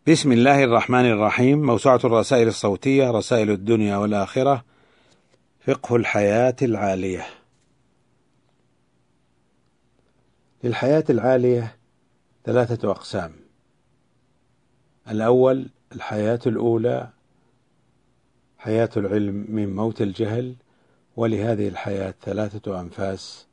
بسم الله الرحمن الرحيم. موسوعة الرسائل الصوتية، رسائل الدنيا والآخرة، فقه الحياة العالية. للحياة العالية 3 أقسام. الأول الحياة الأولى، حياة العلم من موت الجهل، ولهذه الحياة 3 أنفاس: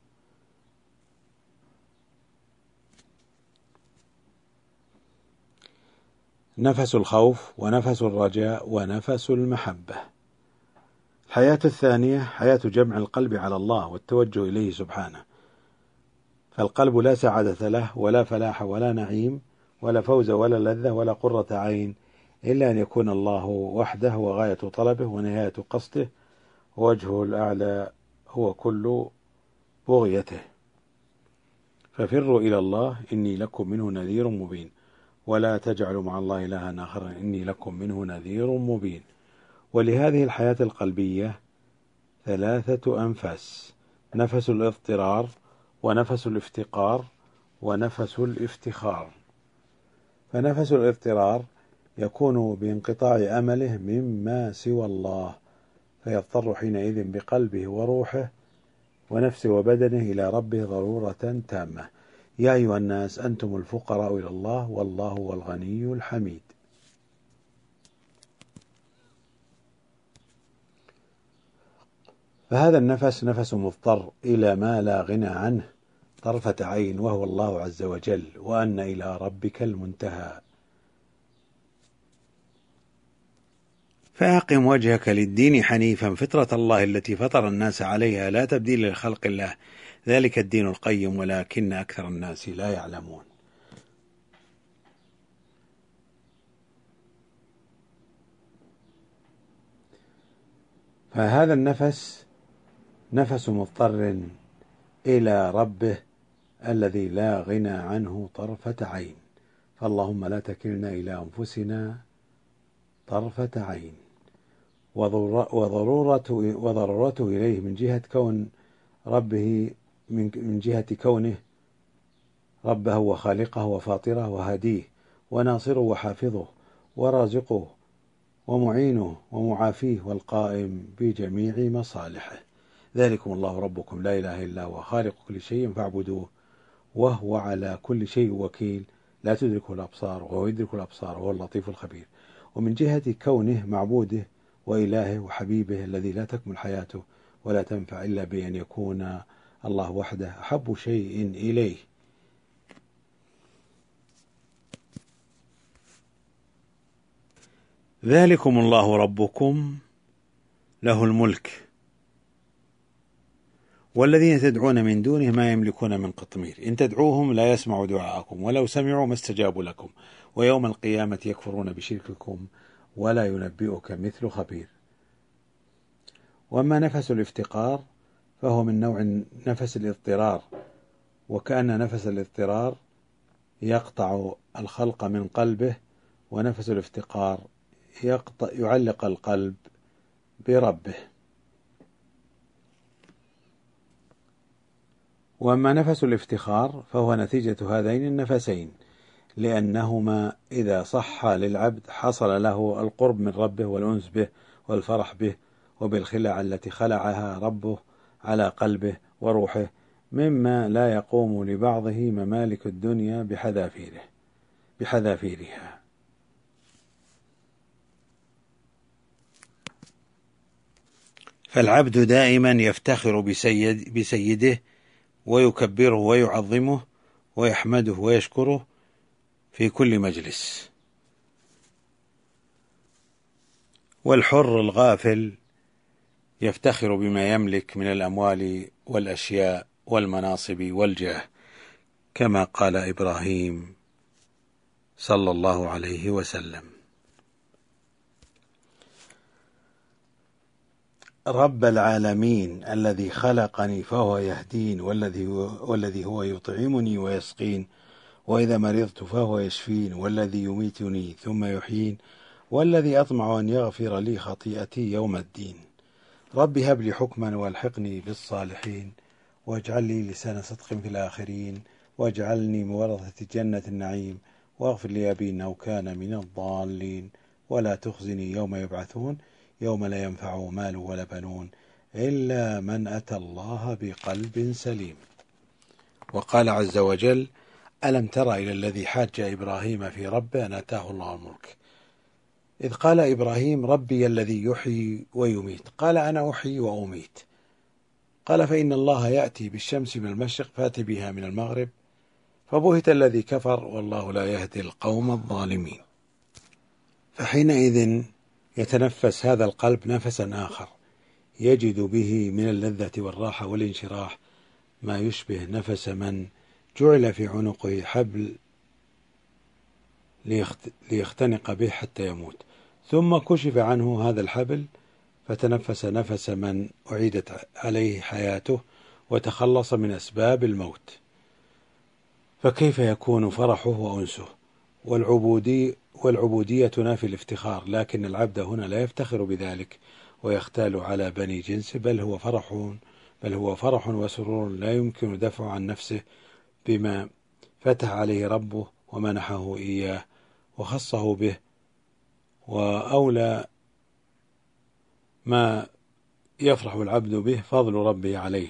نفس الخوف، ونفس الرجاء، ونفس المحبة. الحياة الثانية حياة جمع القلب على الله والتوجه إليه سبحانه، فالقلب لا سعادة له ولا فلاح ولا نعيم ولا فوز ولا لذة ولا قرة عين إلا أن يكون الله وحده هو غاية طلبه ونهاية قصده، ووجهه الأعلى هو كل بغيته. ففروا إلى الله إني لكم منه نذير مبين، ولا تجعلوا مع الله إلها آخر إني لكم منه نذير مبين. ولهذه الحياة القلبية 3 أنفاس: نفس الاضطرار، ونفس الافتقار، ونفس الافتخار. فنفس الاضطرار يكون بانقطاع أمله مما سوى الله، فيضطر حينئذ بقلبه وروحه ونفسه وبدنه إلى ربه ضرورة تامة. يا أيها الناس أنتم الفقراء إلى الله والله هو الغني الحميد. فهذا النفس نفس مضطر إلى ما لا غنى عنه طرفة عين، وهو الله عز وجل، وأن إلى ربك المنتهى. فأقم وجهك للدين حنيفا فطرة الله التي فطر الناس عليها لا تبديل لخلق الله، ذلك الدين القيم ولكن أكثر الناس لا يعلمون. فهذا النفس نفس مضطر إلى ربه الذي لا غنى عنه طرفة عين، فاللهم لا تكلنا إلى أنفسنا طرفة عين. وضرورته إليه من جهة كون ربه، من جهة كونه ربه وخالقه وفاطره وهديه وناصره وحافظه ورازقه ومعينه ومعافيه والقائم بجميع مصالحه. ذلكم الله ربكم لا إله إلا هو خالق كل شيء فاعبدوه وهو على كل شيء وكيل لا تدركه الأبصار وهو يدرك الأبصار وهو اللطيف الخبير. ومن جهة كونه معبوده وإلهه وحبيبه الذي لا تكمل حياته ولا تنفع إلا بأن يكون الله وحده أحب شيء إليه. ذلكم الله ربكم له الملك والذين تدعون من دونه ما يملكون من قطمير إن تدعوهم لا يسمعوا دعاءكم ولو سمعوا ما استجابوا لكم ويوم القيامة يكفرون بشرككم ولا ينبئك مثل خبير. وأما نفس الافتقار فهو من نوع نفس الاضطرار، وكأن نفس الاضطرار يقطع الخلق من قلبه، ونفس الافتقار يعلق القلب بربه. وأما نفس الافتخار فهو نتيجة هذين النفسين، لأنهما إذا صح للعبد حصل له القرب من ربه والأنس به والفرح به وبالخلع التي خلعها ربه على قلبه وروحه، مما لا يقوم لبعضه ممالك الدنيا بحذافيرها. فالعبد دائما يفتخر بسيده ويكبره ويعظمه ويحمده ويشكره في كل مجلس. والحر الغافل يفتخر بما يملك من الأموال والأشياء والمناصب والجاه، كما قال إبراهيم صلى الله عليه وسلم: رب العالمين الذي خلقني فهو يهدين، والذي هو يطعمني ويسقين، وإذا مرضت فهو يشفين، والذي يميتني ثم يحيين، والذي أطمع أن يغفر لي خطيئتي يوم الدين. رب هب لي حكما والحقني بالصالحين، واجعل لي لسان صدق في الآخرين، واجعلني من ورثة جنة النعيم، واغفر لأبي إنه كان من الضالين ولا تخزني يوم يبعثون يوم لا ينفع مال ولا بنون إلا من أتى الله بقلب سليم. وقال عز وجل: ألم تر إلى الذي حاج إبراهيم في ربه أن آتاه الله الملك إذ قال إبراهيم: ربي الذي يحيي ويميت. قال: أنا أحيي وأميت. قال: فإن الله يأتي بالشمس من المشرق فأت بها من المغرب فبهت الذي كفر والله لا يهدي القوم الظالمين. فحينئذ يتنفس هذا القلب نفسا آخر يجد به من اللذة والراحة والانشراح ما يشبه نفس من جعل في عنقه حبل ليختنق به حتى يموت، ثم كشف عنه هذا الحبل فتنفس نفس من أعيدت عليه حياته وتخلص من أسباب الموت. فكيف يكون فرحه وأنسه؟ والعبودية تنافي الافتخار، لكن العبد هنا لا يفتخر بذلك ويختال على بني جنسه، بل هو فرح وسرور لا يمكن دفعه عن نفسه بما فتح عليه ربه ومنحه إياه وخصه به، وأولى ما يفرح العبد به فضل ربه عليه،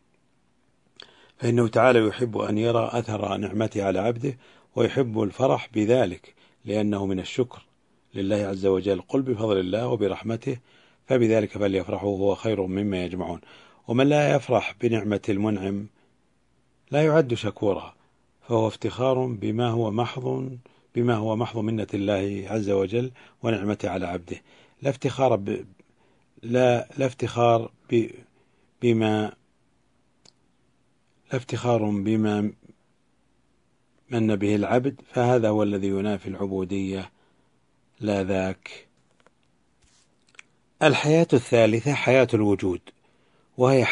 فإنه تعالى يحب أن يرى أثر نعمته على عبده ويحب الفرح بذلك لأنه من الشكر لله عز وجل. قل بفضل الله وبرحمته فبذلك فليفرحوا هو خير مما يجمعون. ومن لا يفرح بنعمة المنعم لا يعد شكورا، فهو افتخار بما هو محض منة الله عز وجل ونعمته على عبده، لا افتخار بما من به العبد، فهذا هو الذي ينافي العبودية لا ذاك. الحياة الثالثة حياة الوجود، وهي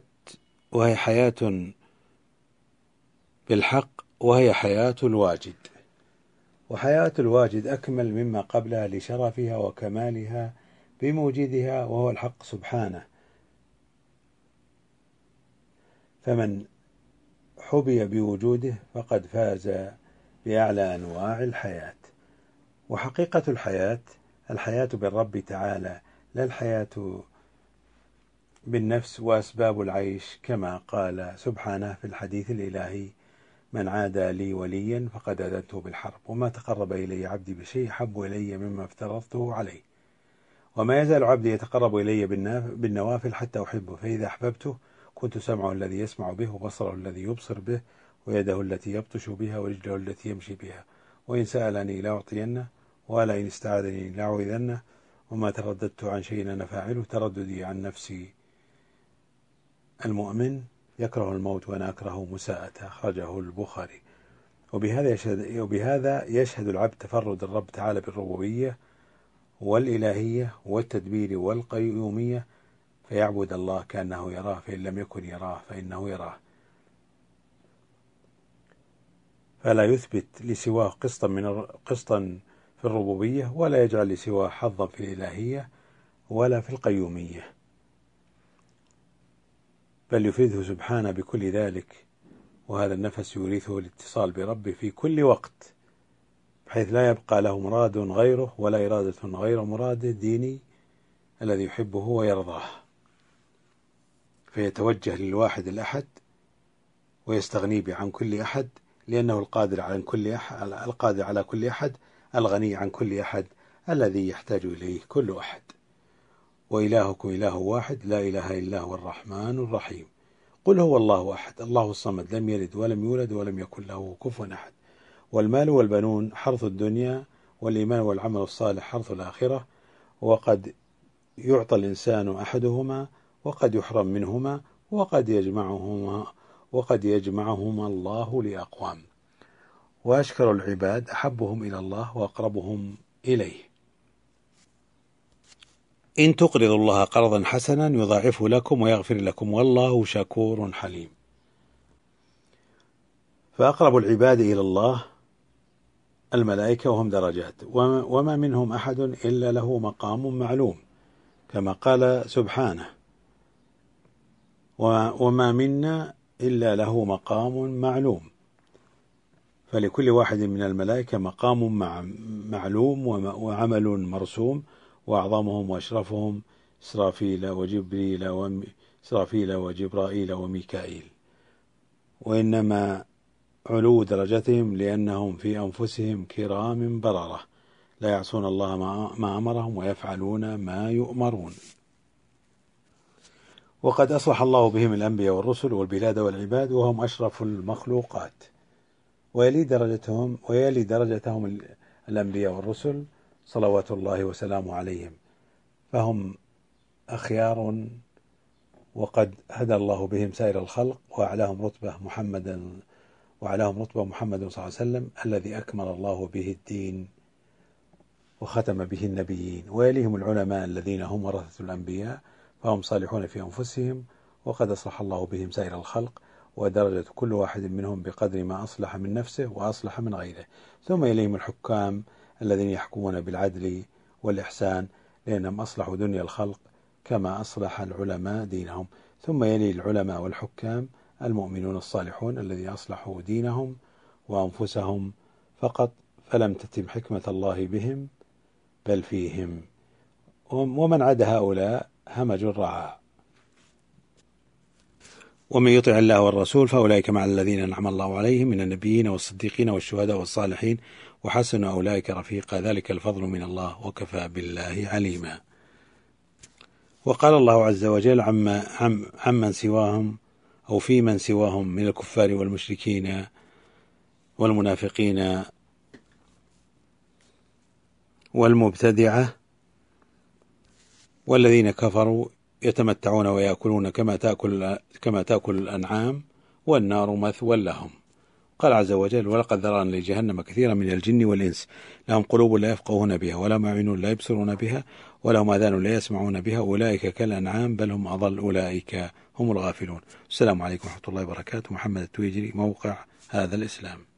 حياة بالحق، وهي حياة الواجد. وحياة الواجد أكمل مما قبلها لشرفها وكمالها بموجدها وهو الحق سبحانه. فمن حبي بوجوده فقد فاز بأعلى أنواع الحياة. وحقيقة الحياة بالرب تعالى، لا الحياة بالنفس وأسباب العيش، كما قال سبحانه في الحديث الإلهي: من عادى لي وليا فقد أذنته بالحرب، وما تقرب إلي عبدي بشيء أحب إلي مما افترضته عليه، وما يزال عبدي يتقرب إلي بالنوافل حتى أحبه، فإذا أحببته كنت سمعه الذي يسمع به وبصره الذي يبصر به ويده التي يبطش بها ورجله التي يمشي بها، وإن سألني لأعطينه ولئن استعاذني لأعوذنه، وما ترددت عن شيء أنا فاعله ترددي عن نفسي. المؤمن يكره الموت وأنا أكره مساءته، أخرجه البخاري. وبهذا يشهد العبد تفرد الرب تعالى بالربوبية والإلهية والتدبير والقيومية، فيعبد الله كأنه يراه، فإن لم يكن يراه فإنه يراه، فلا يثبت لسواه قسطا في الربوبية، ولا يجعل لسواه حظا في الإلهية ولا في القيومية، بل يفيده سبحانه بكل ذلك. وهذا النفس يورثه الاتصال بربه في كل وقت، بحيث لا يبقى له مراد غيره ولا إرادة غير مراد الديني الذي يحبه ويرضاه، فيتوجه للواحد الأحد ويستغني به عن كل أحد، لأنه القادر على كل أحد، الغني عن كل أحد، الذي يحتاج إليه كل أحد. وإلهكم إله واحد لا إله إلا هو الرحمن الرحيم. قل هو الله أحد الله الصمد لم يلد ولم يولد ولم يكن له كفوا أحد. والمال والبنون حرث الدنيا، والإيمان والعمل الصالح حرث الآخرة، وقد يعطى الإنسان أحدهما وقد يحرم منهما، وقد يجمعهما الله لأقوام. وأشكر العباد أحبهم إلى الله وأقربهم إليه. إن تقرضوا الله قرضا حسنا يضاعفه لكم ويغفر لكم والله شكور حليم. فأقرب العباد إلى الله الملائكة وهم درجات، وما منهم أحد إلا له مقام معلوم، كما قال سبحانه: وما منا إلا له مقام معلوم. فلكل واحد من الملائكة مقام معلوم وعمل مرسوم، وأعظمهم وأشرفهم إسرافيل وجبرائيل وميكائيل، وإنما علو درجتهم لأنهم في أنفسهم كرام بررة لا يعصون الله ما أمرهم ويفعلون ما يؤمرون. وقد أصلح الله بهم الأنبياء والرسل والبلاد والعباد وهم أشرف المخلوقات، ويلي درجتهم الأنبياء والرسل صلوات الله وسلامه عليهم، فهم أخيار، وقد هدى الله بهم سائر الخلق، وأعلاهم رتبة محمد صلى الله عليه وسلم الذي أكمل الله به الدين وختم به النبيين. ويليهم العلماء الذين هم ورثة الأنبياء، فهم صالحون في أنفسهم، وقد أصلح الله بهم سائر الخلق، ودرجة كل واحد منهم بقدر ما أصلح من نفسه وأصلح من غيره. ثم يليهم الحكام الذين يحكمون بالعدل والإحسان، لأنهم أصلحوا دنيا الخلق كما أصلح العلماء دينهم. ثم يلي العلماء والحكام المؤمنون الصالحون الذين أصلحوا دينهم وأنفسهم فقط، فلم تتم حكمة الله بهم بل فيهم. ومن عدا هؤلاء همج الرعاع. ومن يطع الله والرسول فأولئك مع الذين أنعم الله عليهم من النبيين والصديقين والشهداء والصالحين وحسن أولئك رفيقا، ذلك الفضل من الله وكفى بالله عليما. وقال الله عز وجل عمن سواهم أو في من سواهم من الكفار والمشركين والمنافقين والمبتدعة والذين كفروا يتمتعون ويأكلون كما تأكل الأنعام والنار مثوى لهم. قال عز وجل: ولقد ذرأنا لجهنم كثيرا من الجن والإنس لهم قلوب لا يفقهون بها ولهم أعين لا يبصرون بها ولهم آذان لا يسمعون بها أولئك كالأنعام بل هم أضل أولئك هم الغافلون. السلام عليكم ورحمة الله وبركاته. محمد التويجري، موقع هذا الإسلام.